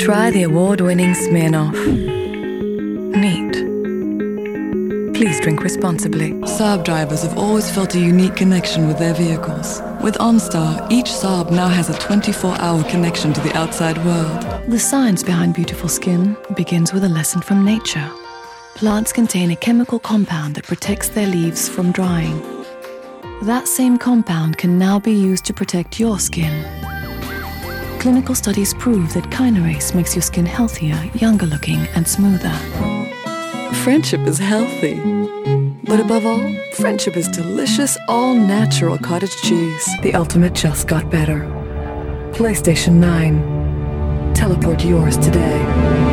Try the award-winning Smirnoff. Neat. Please drink responsibly. Saab drivers have always felt a unique connection with their vehicles. With OnStar, each Saab now has a 24-hour connection to the outside world. The science behind beautiful skin begins with a lesson from nature. Plants contain a chemical compound that protects their leaves from drying. That same compound can now be used to protect your skin. Clinical studies prove that Kinarase makes your skin healthier, younger looking, and smoother. Friendship is healthy. But above all, friendship is delicious, all-natural cottage cheese. The ultimate just got better. PlayStation 9. Teleport yours today.